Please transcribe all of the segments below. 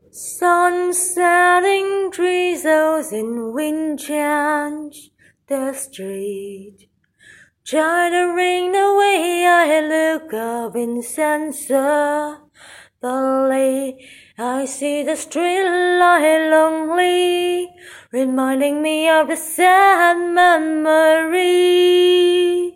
Sun setting drizzles in wind change the street. Try to ring the way I look up insensibly. I see the street lie lonely, reminding me of the sad memory.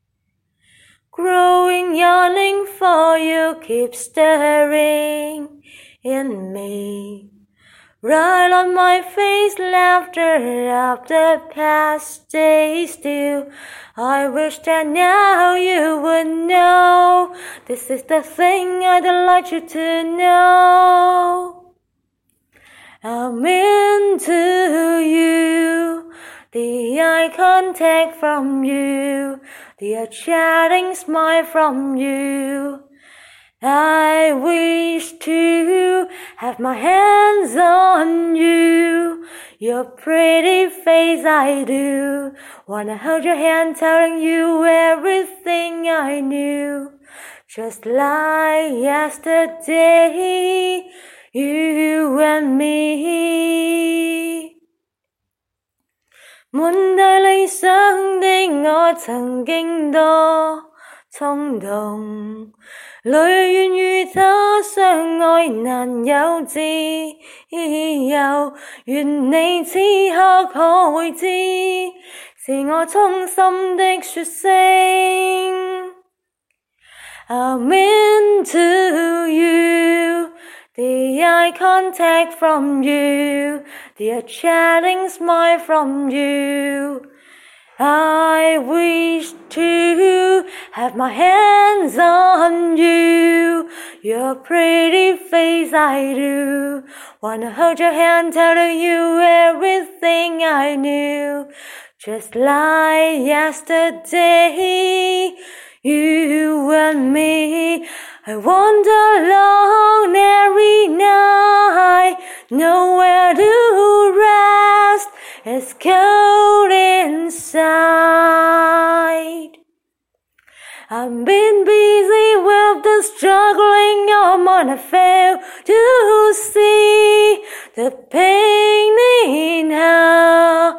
Growing yearning for you keeps stirring in me. Right on my face, laughter of the past days still. I wish that now you would know. This is the thing I'd like you to know. I'm into you. The eye contact from you. The chatting smile from you. I wish to have my hands on you. Your pretty face I do. Wanna hold your hand telling you everything I knew. Just like yesterday, you and me. Muốn帶理想的我曾經多衝動，淚願與他相愛難有自由，願你此刻可會知，是我衷心的説聲。I'm into you. The eye contact from you, the chatting smile from you. I wish to have my hands on you. Your pretty face I do. Wanna hold your hand, telling you everything I knew. Just like yesterday, you and me. I wander alone every night, nowhere to rest, it's cold inside. I've been busy with the struggling of mine, I fail to see the pain in her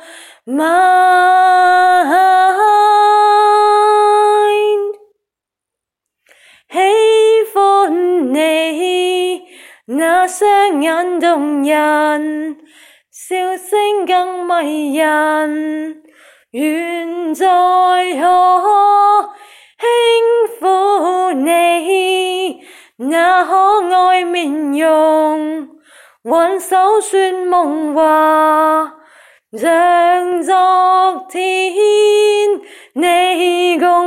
mind. 喜歡你那雙眼動人，笑聲更迷人，願再可輕撫你那可愛面容，挽手說夢話，像昨天你共